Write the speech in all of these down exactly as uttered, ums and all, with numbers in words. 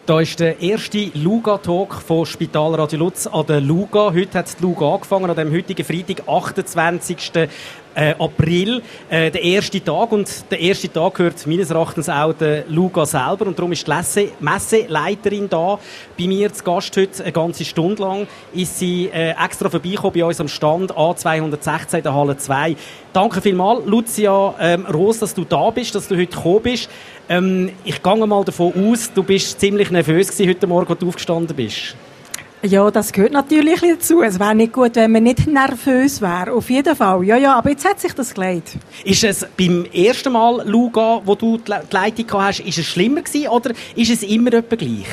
Da ist der erste Luga-Talk von Spital Radio Lutz an der Luga. Heute hat die Luga angefangen, an dem heutigen Freitag, achtundzwanzigsten April, äh, der erste Tag. Und der erste Tag gehört meines Erachtens auch der Luga selber. Und darum ist die Lesse- Messeleiterin da bei mir zu Gast heute. Eine ganze Stunde lang ist sie äh, extra vorbeigekommen bei uns am Stand A zweihundertsechzehn in der Halle zwei. Danke vielmals, Lucia ähm, Ros, dass du da bist, dass du heute gekommen bist. Ähm, ich gehe mal davon aus, du bist ziemlich nervös gewesen heute Morgen, als du aufgestanden bist. Ja, das gehört natürlich dazu. Es wäre nicht gut, wenn man nicht nervös wäre. Auf jeden Fall. Ja, ja, aber jetzt hat sich das gelegt. Ist es beim ersten Mal, Luga, wo du die Leitung gehabt hast, ist es schlimmer gewesen oder ist es immer etwa gleich?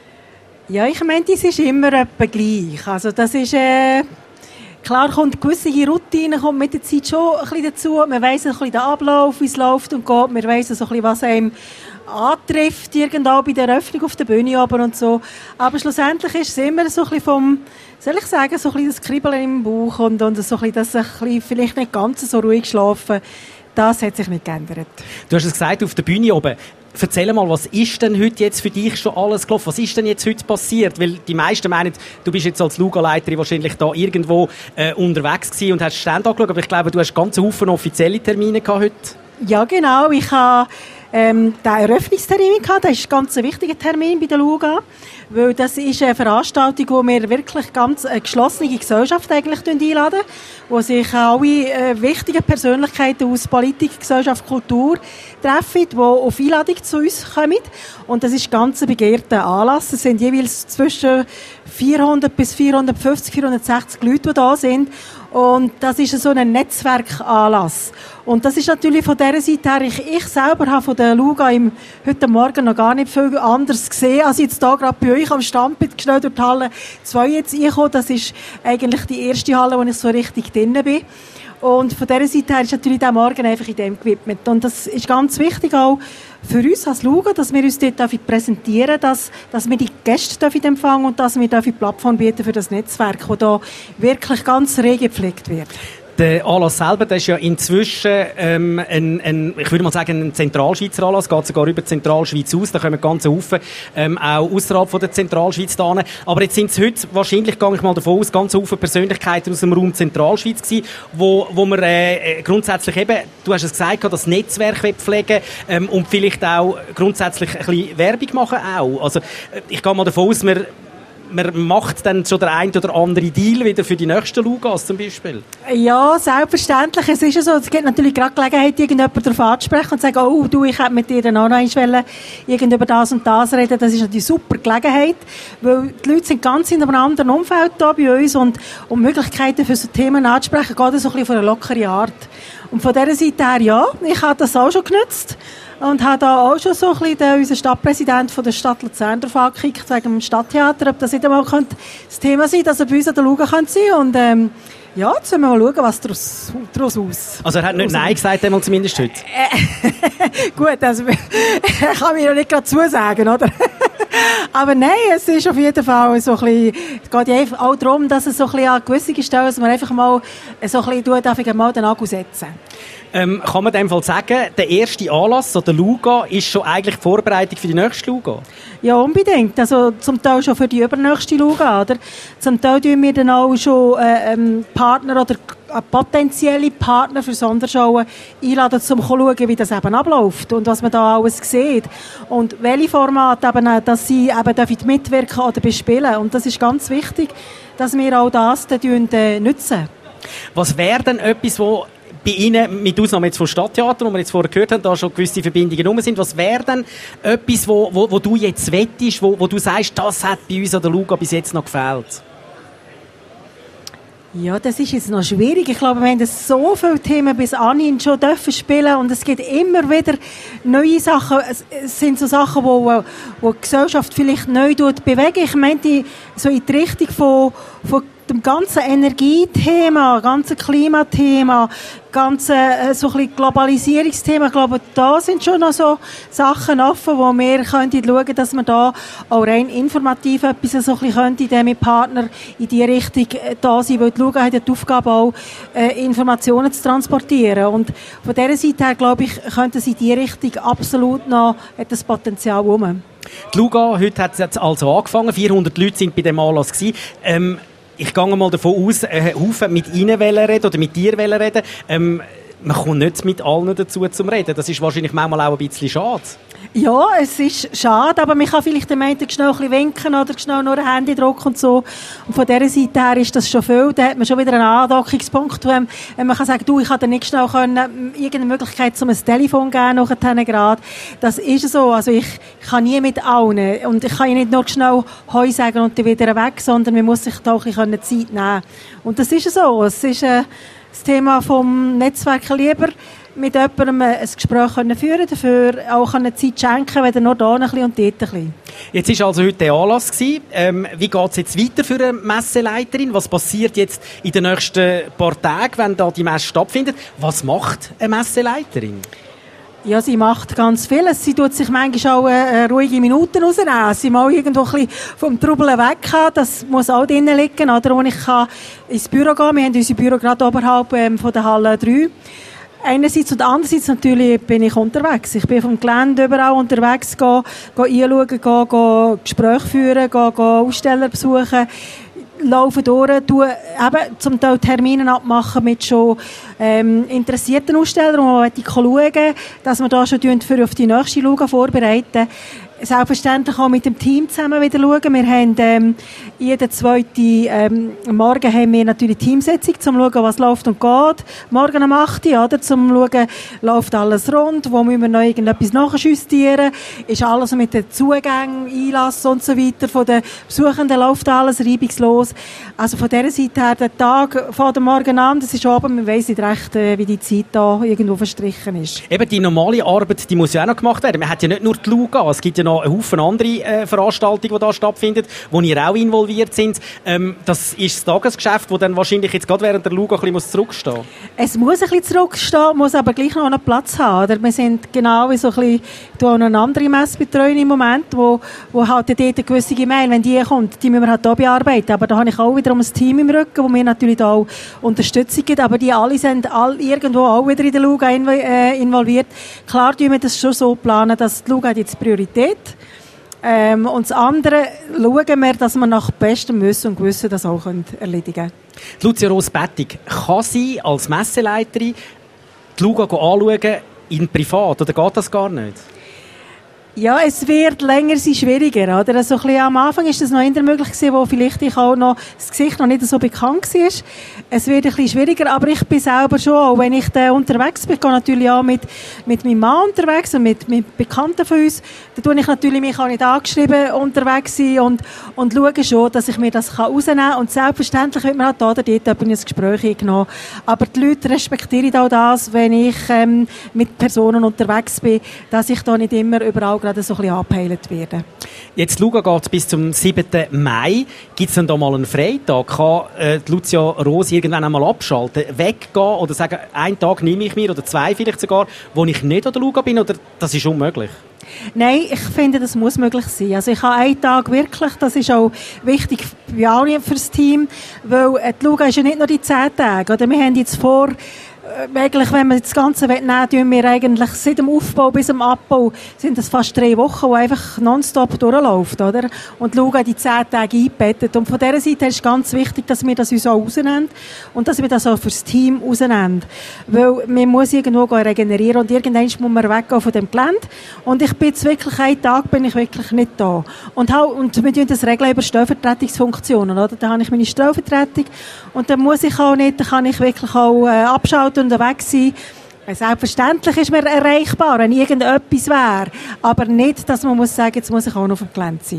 Ja, ich meine, es ist immer etwa gleich. Also das ist... Äh Klar kommt eine gewisse Routine kommt mit der Zeit schon ein bisschen dazu. Man weiss ein bisschen den Ablauf, wie es läuft und geht. Man weiss so ein bisschen, was einem antrifft, irgendwo bei der Eröffnung auf der Bühne aber und so. Aber schlussendlich ist es immer so ein bisschen vom, soll ich sagen, so ein bisschen das Kribbeln im Bauch und, und so ein bisschen, dass ein bisschen vielleicht nicht ganz so ruhig schlafen. Das hat sich nicht geändert. Du hast es gesagt, auf der Bühne oben. Erzähl mal, was ist denn heute jetzt für dich schon alles gelaufen? Was ist denn jetzt heute passiert? Weil die meisten meinen, du bist jetzt als Luga-Leiterin wahrscheinlich da irgendwo äh, unterwegs gewesen und hast Stand angeschaut, aber ich glaube, du hast ganz Haufen offizielle Termine gehabt heute. Ja, genau. Ich habe ähm, den Eröffnungstermin gehabt. Das ist ein ganz wichtiger Termin bei der Luga, weil das ist eine Veranstaltung, wo wir wirklich ganz eine geschlossene Gesellschaft eigentlich einladen, wo sich alle äh, wichtigen Persönlichkeiten aus Politik, Gesellschaft, Kultur treffen, die auf Einladung zu uns kommen. Und das ist ein ganz begehrter Anlass. Es sind jeweils zwischen vierhundert bis vierhundertfünfzig, vierhundertsechzig Leute, die da sind. Und das ist so ein Netzwerkanlass. Und das ist natürlich von dieser Seite her, ich, ich selber habe von der Luga im, heute Morgen noch gar nicht viel anders gesehen, als ich jetzt hier gerade bei euch am Stand bin, schnell durch die Halle zwei jetzt reingekommen. Das ist eigentlich die erste Halle, wo ich so richtig drin bin. Und von dieser Seite her ist natürlich der Morgen einfach in dem gewidmet. Und das ist ganz wichtig auch für uns als Luga, dass wir uns dort präsentieren dürfen, dass, dass wir die Gäste empfangen und dass wir die Plattform bieten für das Netzwerk, das da wirklich ganz rege gepflegt wird. Der Anlass selber, der ist ja inzwischen ähm, ein, ein, ich würde mal sagen, ein Zentralschweizer Anlass, geht sogar über die Zentralschweiz aus, da kommen ganz Haufen ähm, auch außerhalb von der Zentralschweiz da hin. Aber jetzt sind es heute, wahrscheinlich gehe ich mal davon aus, ganz Haufen Persönlichkeiten aus dem Raum Zentralschweiz gewesen, wo, wo man äh, grundsätzlich eben, du hast es gesagt, das Netzwerk pflegen ähm, und vielleicht auch grundsätzlich ein bisschen Werbung machen auch. Also ich gehe mal davon aus, wir man macht dann schon der ein oder andere Deal wieder für die nächsten Lugas zum Beispiel? Ja, selbstverständlich. Es ist ja so, es gibt natürlich gerade Gelegenheit, irgendjemanden darauf anzusprechen und zu sagen, oh, du, ich hätte mit dir dann auch noch einmal irgend über das und das reden. Das ist natürlich eine super Gelegenheit, weil die Leute sind ganz in einem anderen Umfeld da bei uns und um Möglichkeiten für so Themen anzusprechen, geht es so ein bisschen von einer lockeren Art. Und von dieser Seite her, ja, ich habe das auch schon genutzt. Und habe da auch schon so ein bisschen unseren Stadtpräsident von der Stadt Luzern darauf angekickt, wegen dem Stadttheater, ob das nicht einmal das Thema sein könnte, dass er bei uns an der Luga sein könnte. Und ähm, ja, jetzt müssen wir mal schauen, was daraus, daraus aus. Also er hat nicht Nein gesagt, einmal zumindest heute? Äh, gut, also ich kann mir ja nicht gerade zusagen, oder? Aber nein, es ist auf jeden Fall so ein bisschen, es geht ja auch darum, dass es so ein bisschen an gewisse Stellen, dass man einfach mal so ein bisschen tut, einfach mal den Akku setzen. Ähm, kann man in dem Fall sagen, der erste Anlass, so der Luga, ist schon eigentlich die Vorbereitung für die nächste Luga? Ja, unbedingt. Also zum Teil schon für die übernächste Luga, oder? Zum Teil tun wir dann auch schon äh, ähm, Partner oder äh, potenzielle Partner für Sonderschauen einladen, um zu schauen, wie das eben abläuft und was man da alles sieht. Und welche Formate eben, dass sie eben dürfen mitwirken oder bespielen. Und das ist ganz wichtig, dass wir auch das dann äh, nutzen. Was wäre denn etwas, wo bei Ihnen, mit Ausnahme jetzt vom Stadttheater, wo wir jetzt vorher gehört haben, da schon gewisse Verbindungen rum sind, was wäre denn etwas, wo, wo, wo du jetzt wettest, wo, wo du sagst, das hat bei uns an der Luga bis jetzt noch gefehlt? Ja, das ist jetzt noch schwierig. Ich glaube, wir haben so viele Themen bis anhin schon dürfen spielen und es gibt immer wieder neue Sachen. Es sind so Sachen, wo, wo die Gesellschaft vielleicht neu bewegen. Ich meine, so in die Richtung von, von dem ganzen Energiethema, ganzen Klimathema, ganze äh, so ein bisschen Globalisierungsthema, ich glaube, da sind schon noch so Sachen offen, wo wir könnten schauen, dass wir da auch rein informativ etwas so ein bisschen könnten, mit Partnern in die Richtung äh, da sein, weil die Luga hat ja die Aufgabe auch, äh, Informationen zu transportieren. Und von dieser Seite her, glaube ich, könnten sie in die Richtung absolut noch, hat das Potenzial rum. Die Luga, heute hat es jetzt also angefangen, vierhundert Leute sind bei dem Anlass gewesen. Ähm, Ich gehe mal davon aus, äh, Haufen mit Ihnen reden oder mit dir reden. Ähm, man kommt nicht mit allen dazu zum Reden. Das ist wahrscheinlich manchmal auch ein bisschen schade. Ja, es ist schade, aber man kann vielleicht den Menschen schnell ein bisschen winken oder schnell nur ein Handy drücken und so. Und von dieser Seite her ist das schon viel. Da hat man schon wieder einen Andockungspunkt, wenn, wenn man kann sagen, du, ich kann dir nicht schnell können, irgendeine Möglichkeit zum ein Telefon geben nachher gerade. Das ist so. Also ich, ich kann nie mit allen. Und ich kann ja nicht nur schnell Heu sagen und dann wieder weg, sondern man muss sich da auch ein bisschen Zeit nehmen. Und das ist so. Es ist äh, das Thema vom Netzwerken lieber mit jemandem ein Gespräch führen können, dafür auch Zeit schenken, weder nur da ein bisschen und dort ein bisschen. Jetzt war also heute der Anlass gewesen. Ähm, wie geht es jetzt weiter für eine Messeleiterin? Was passiert jetzt in den nächsten paar Tagen, wenn da die Messe stattfindet? Was macht eine Messeleiterin? Ja, sie macht ganz vieles. Sie tut sich manchmal auch äh, ruhige Minuten rausnehmen. Sie mal irgendwo ein bisschen vom Trubeln weg haben. Das muss auch drinnen liegen, oder? Wo ich kann ins Büro gehen. Wir haben unser Büro gerade oberhalb ähm, von der Halle drei. Einerseits und andererseits natürlich bin ich unterwegs. Ich bin vom Gelände überall unterwegs, gehe, gehe einschauen, gehe, gehe Gespräche führen, gehe, gehe Aussteller besuchen, laufe durch, tue eben zum Teil Termine abmachen mit schon ähm, interessierten Ausstellern, wo man schauen, dass wir da schon für auf die nächste Luga vorbereiten. Selbstverständlich auch mit dem Team zusammen wieder schauen. Wir haben ähm, jeden zweiten ähm, Morgen haben wir natürlich Teamsitzung, um zu schauen, was läuft und geht. Morgen um acht Uhr, oder? Zum schauen, läuft alles rund, wo müssen wir noch irgendetwas nachjustieren, ist alles mit den Zugängen, Einlass und so weiter von den Besuchenden, läuft alles reibungslos. Also von dieser Seite her, der Tag von dem Morgen an, das ist oben, man weiss nicht recht, äh, wie die Zeit da irgendwo verstrichen ist. Eben, die normale Arbeit, die muss ja auch noch gemacht werden. Man hat ja nicht nur die Luga, es gibt ja noch einen Haufen andere äh, Veranstaltungen, die da stattfinden, wo ihr auch involviert sind. Ähm, das ist das Tagesgeschäft, das dann wahrscheinlich jetzt gerade während der Luga ein bisschen zurückstehen muss. Es muss ein bisschen zurückstehen, muss aber gleich noch einen Platz haben. Oder? Wir sind genau wie so ein bisschen, du hast eine andere Messe betreuen im Moment, wo, wo halt dort eine gewisse E-Mail, wenn die kommt, die müssen wir halt hier bearbeiten. Aber da habe ich auch wiederum ein Team im Rücken, wo mir natürlich da auch Unterstützung gibt. Aber die alle sind all irgendwo auch wieder in der Luga involviert. Klar tun wir das schon so planen, dass die Luga hat jetzt Priorität. Ähm, und das andere schauen wir, dass wir nach bestem Wissen und Gewissen das auch erledigen können. Lucia Ros-Bettig, kann sie als Messeleiterin die Luga anschauen in privat, oder geht das gar nicht? Ja, es wird länger sein schwieriger, oder? Also ein bisschen am Anfang ist das noch eher möglich gewesen, wo vielleicht ich auch noch, das Gesicht noch nicht so bekannt war. Es wird ein bisschen schwieriger, aber ich bin selber schon, auch wenn ich da unterwegs bin, ich gehe natürlich auch mit, mit meinem Mann unterwegs und mit, mit Bekannten von uns, da tue ich natürlich mich auch nicht angeschrieben unterwegs sein und, und schaue schon, dass ich mir das rausnehmen kann. Und selbstverständlich wird man auch da oder dort ein Gespräch eingenommen. Aber die Leute respektieren auch das, wenn ich ähm, mit Personen unterwegs bin, dass ich da nicht immer überall gerade so ein bisschen angepeilt werden. Jetzt Luga geht bis zum siebten Mai. Gibt es denn da mal einen Freitag? Kann äh, Lucia Ros irgendwann einmal abschalten, weggehen oder sagen, einen Tag nehme ich mir oder zwei vielleicht sogar, wo ich nicht an der Luga bin, oder das ist unmöglich? Nein, ich finde, das muss möglich sein. Also ich habe einen Tag wirklich, das ist auch wichtig ja, für das Team, weil die Luga ist ja nicht nur die zehn Tage. Oder? Wir haben jetzt vor, eigentlich, wenn wir das Ganze nehmen, tun wir eigentlich seit dem Aufbau bis zum Abbau sind das fast drei Wochen, die einfach nonstop durchläuft, oder? Und schauen die zehn Tage eingebettet. Und von dieser Seite ist es ganz wichtig, dass wir das uns auch rausnehmen und dass wir das auch fürs Team rausnehmen. Weil man muss irgendwo regenerieren und irgendwann muss man weggehen von dem Gelände. Und ich bin jetzt wirklich, einen Tag bin ich wirklich nicht da. Und, halt, und wir tun das regeln über Stellvertretungsfunktionen, oder? Da habe ich meine Stellvertretung und dann muss ich auch nicht, da kann ich wirklich auch äh, abschalten unterwegs sein. Selbstverständlich ist man erreichbar, wenn irgendetwas wäre. Aber nicht, dass man muss sagen, jetzt muss ich auch noch auf dem Gelände sein.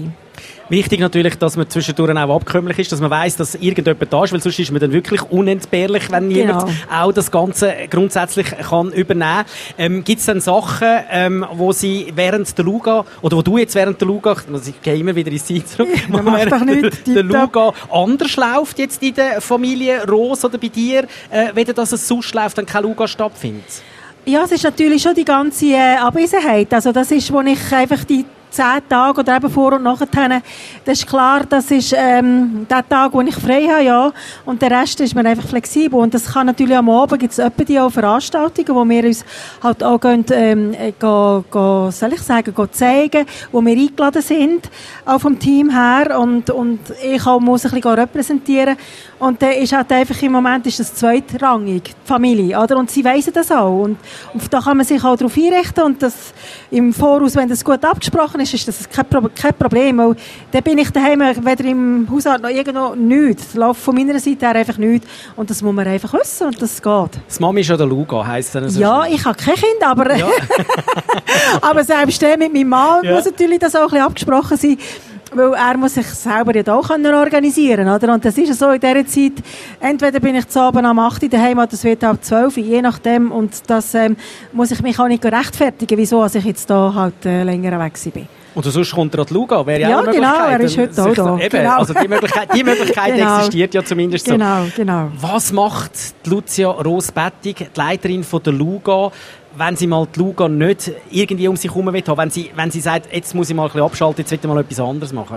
Wichtig natürlich, dass man zwischendurch auch abkömmlich ist, dass man weiss, dass irgendjemand da ist, weil sonst ist man dann wirklich unentbehrlich, wenn genau. jemand auch das Ganze grundsätzlich kann übernehmen. Ähm, Gibt es dann Sachen, ähm, wo Sie während der Luga, oder wo du jetzt während der Luga, also ich gehe immer wieder ins Zeit zurück, ja, während nicht, der, der Luga anders läuft jetzt in der Familie Ros oder bei dir, äh, weder dass es sonst läuft, wenn kein Luga stattfindet? Ja, es ist natürlich schon die ganze äh, Abwesenheit. Also das ist, wo ich einfach die zehn Tage oder eben vor und nachher, das ist klar, das ist ähm, der Tag, wo ich frei habe, ja, und der Rest ist mir einfach flexibel. Und das kann natürlich am Abend, gibt es etwa die auch Veranstaltungen, wo wir uns halt auch gehen, ähm, gehen, gehen, soll ich sagen, gehen zeigen, wo wir eingeladen sind, auch vom Team her, und, und ich auch muss ein bisschen repräsentieren. Und dann ist halt einfach im Moment ist das zweitrangig, die Familie, oder? Und sie weiss das auch. Und, und da kann man sich auch darauf einrichten, und das im Voraus, wenn das gut abgesprochen ist, ist das kein, Pro- kein Problem. Weil dann bin ich daheim, weder im Haushalt noch irgendwo nichts. Es läuft von meiner Seite her einfach nichts. Und das muss man einfach wissen, und das geht. Das Mami ist ja der Luga, heisst das? Ja, ich habe kein Kind, aber, ja. aber selbst der mit meinem Mann ja. muss natürlich das auch ein bisschen abgesprochen sein. Weil er muss sich selber ja auch organisieren können, oder? Und das ist ja so in dieser Zeit, entweder bin ich zu Abend am acht Uhr daheim, oder es wird ab zwölf Uhr, je nachdem. Und das ähm, muss ich mich auch nicht rechtfertigen, wieso als ich jetzt da halt äh, länger weg bin. Und sonst kommt er an die Luga, wäre ja, ja auch eine Möglichkeit. Ja, genau, er ist heute auch da. Eben, genau. Also die Möglichkeit, die Möglichkeit genau. existiert ja zumindest so. Genau, genau. Was macht die Lucia Ros-Bettig, die Leiterin von der Luga, wenn sie mal die Luga nicht irgendwie um sich herum haben, wenn sie, wenn sie sagt, jetzt muss ich mal ein bisschen abschalten, jetzt will ich mal etwas anderes machen?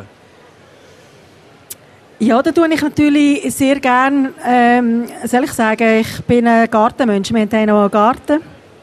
Ja, da tue ich natürlich sehr gerne, ähm, soll ich sagen, ich bin ein Gartenmensch, wir haben auch einen Garten.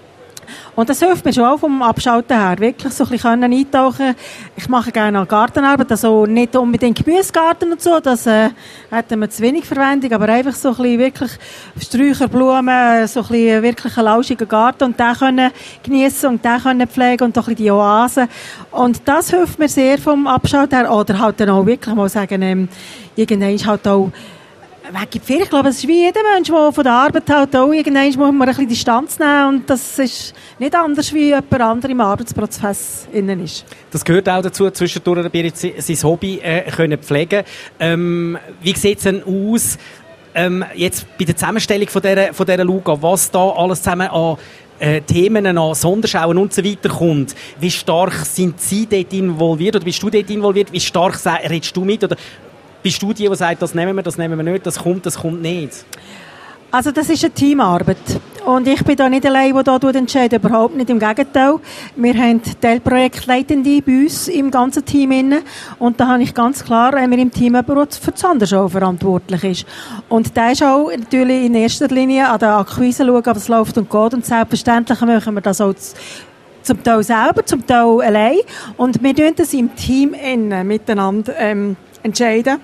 Und das hilft mir schon auch vom Abschalten her, wirklich so ein bisschen eintauchen. Ich mache gerne auch Gartenarbeit, also nicht unbedingt Gemüsegarten und so, das äh, hätten wir zu wenig Verwendung, aber einfach so ein bisschen wirklich Sträucher, Blumen, so ein bisschen wirklich einen lauschigen Garten, und den können geniessen und den können pflegen und doch ein bisschen die Oasen. Und das hilft mir sehr vom Abschalten her, oder halt dann auch wirklich mal sagen, ähm, irgendwann ist halt auch weg. Ich glaube, es ist wie jeder Mensch, der von der Arbeit halt auch irgendwann muss man ein bisschen Distanz nehmen, und das ist nicht anders, wie jemand anderes im Arbeitsprozess innen ist. Das gehört auch dazu, zwischendurch sein Hobby äh, können pflegen. Ähm, wie sieht es denn aus, ähm, jetzt bei der Zusammenstellung von dieser, von dieser Luga, was da alles zusammen an äh, Themen, an Sonderschauen und so weiter kommt? Wie stark sind Sie dort involviert, oder bist du dort involviert? Wie stark redest du mit, oder bist du die, die sagt, das nehmen wir, das nehmen wir nicht, das kommt, das kommt nicht? Also das ist eine Teamarbeit. Und ich bin da nicht allein, die da entscheidet, überhaupt nicht, im Gegenteil. Wir haben Teilprojektleitende bei uns im ganzen Team inne. Und da habe ich ganz klar, wenn wir im Team jemanden, der für die Sonderschau verantwortlich ist. Und der ist auch natürlich in erster Linie an der Akquise schauen, ob es läuft und geht. Und selbstverständlich machen wir das auch zum Teil selber, zum Teil allein. Und wir entscheiden das im Team innen miteinander ähm, entscheiden,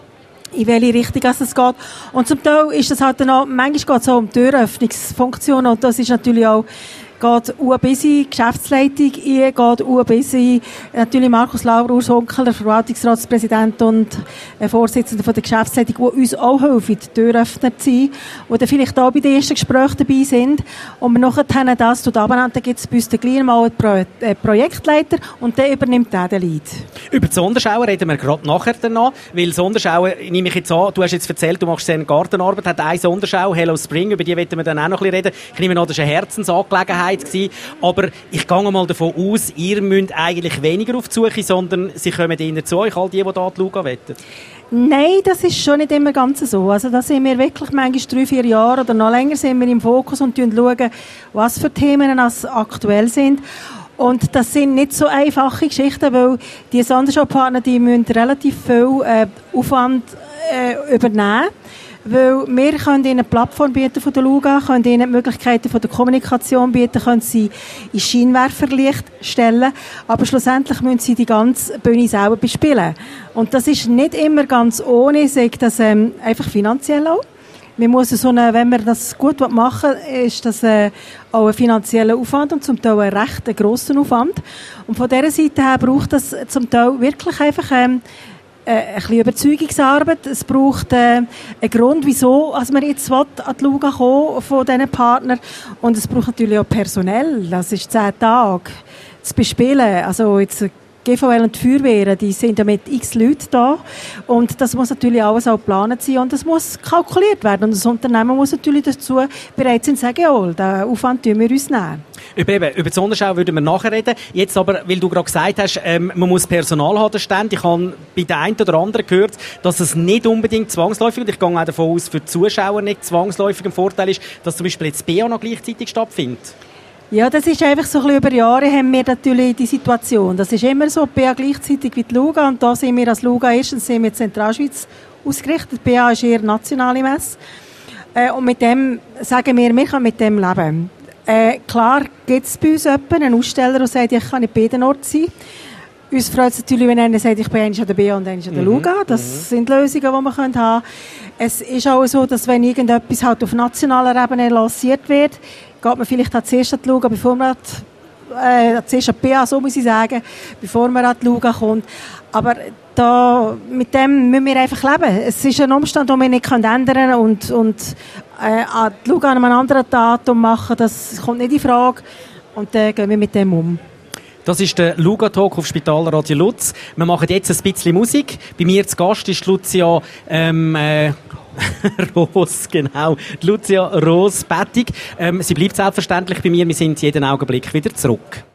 in welche Richtung es geht. Und zum Teil ist das halt dann auch, manchmal geht es auch um Türöffnungsfunktionen, und das ist natürlich auch, geht auch bis in die Geschäftsleitung ein, geht auch bis in, natürlich Markus Lauer, Urs Hunkeler, Verwaltungsratspräsident und Vorsitzender von der Geschäftsleitung, die uns auch helfen, die Türöffner zu sein, die dann vielleicht auch bei den ersten Gesprächen dabei sind. Und wir nachher haben das tut runter, dann gibt es bei uns dann gleich mal einen Pro- äh, Projektleiter, und der übernimmt dann den Lead. Über die Sonderschau reden wir gerade nachher danach, weil Sonderschau, nehme ich jetzt an, du hast jetzt erzählt, du machst sehr eine Gartenarbeit, hat eine Sonderschau, Hello Spring, über die wollen wir dann auch noch ein bisschen reden. Ich nehme an, das ist eine Herzensangelegenheit gewesen, aber ich gehe mal davon aus, ihr müsst eigentlich weniger auf die Suche, sondern sie kommen eher zu euch, all die, die da die Luga wollen. Nein, das ist schon nicht immer ganz so. Also da sind wir wirklich manchmal drei, vier Jahre oder noch länger sind wir im Fokus und schauen, was für Themen aktuell sind. Und das sind nicht so einfache Geschichten, weil die Sonderschaupartner, die müssen relativ viel äh, Aufwand äh, übernehmen. Weil wir können ihnen eine Plattform bieten von der Luga, können ihnen die Möglichkeiten von der Kommunikation bieten, können sie in Scheinwerferlicht stellen, aber schlussendlich müssen sie die ganze Bühne selber bespielen. Und das ist nicht immer ganz ohne, ich sage das ähm, einfach finanziell auch. Man muss so eine, wenn man das gut machen will, ist das äh, auch ein finanzieller Aufwand und zum Teil ein recht ein grosser Aufwand. Und von dieser Seite her braucht das zum Teil wirklich einfach ähm, ein bisschen Überzeugungsarbeit. Es braucht äh, einen Grund, wieso also man jetzt will, an die Luga kommen von diesen Partnern. Und es braucht natürlich auch personell. Das ist zehn Tage zu bespielen. Also jetzt G V L und die Feuerwehren, die sind ja mit x Leuten da. Und das muss natürlich alles auch geplant sein und das muss kalkuliert werden. Und das Unternehmen muss natürlich dazu bereit sein, zu sagen, ja, den Aufwand tun wir uns nehmen. Über, eben, über die Sonnenschau würden wir nachher reden. Jetzt aber, weil du gerade gesagt hast, ähm, man muss Personal haben, der Stand. Ich habe bei der einen oder anderen gehört, dass es nicht unbedingt zwangsläufig, und ich gehe auch davon aus, für die Zuschauer nicht zwangsläufig ein Vorteil ist, dass zum Beispiel jetzt B A noch gleichzeitig stattfindet. Ja, das ist einfach so ein bisschen über Jahre haben wir natürlich die Situation. Das ist immer so, B A gleichzeitig wie die Luga, und da sind wir als Luga erstens sind wir in Zentralschweiz ausgerichtet. B A ist eher nationale Messe. Äh, und mit dem sagen wir, wir können mit dem leben. Äh, klar gibt es bei uns jemanden, einen Aussteller, der sagt, ich kann nicht bei jedem Ort sein. Uns freut es natürlich, wenn einer sagt, ich bin eigentlich an der B A und eigentlich an der Luga. Das mhm. sind Lösungen, die man haben können. Es ist auch so, dass wenn irgendetwas halt auf nationaler Ebene lanciert wird, geht man vielleicht auch zuerst an die Luga, bevor man äh, zuerst an die B A, so muss ich sagen, bevor man an die Luga kommt. Aber da, mit dem müssen wir einfach leben. Es ist ein Umstand, den wir nicht ändern können, und, und äh, an die Luga an einem anderen Datum machen, das kommt nicht in Frage, und dann äh, gehen wir mit dem um. Das ist der Luga-Talk auf Spitalradio Lutz. Wir machen jetzt ein bisschen Musik. Bei mir zu Gast ist Lucia ähm, äh, Ros, genau. Lucia Ros-Bettig. Ähm, sie bleibt selbstverständlich bei mir. Wir sind jeden Augenblick wieder zurück.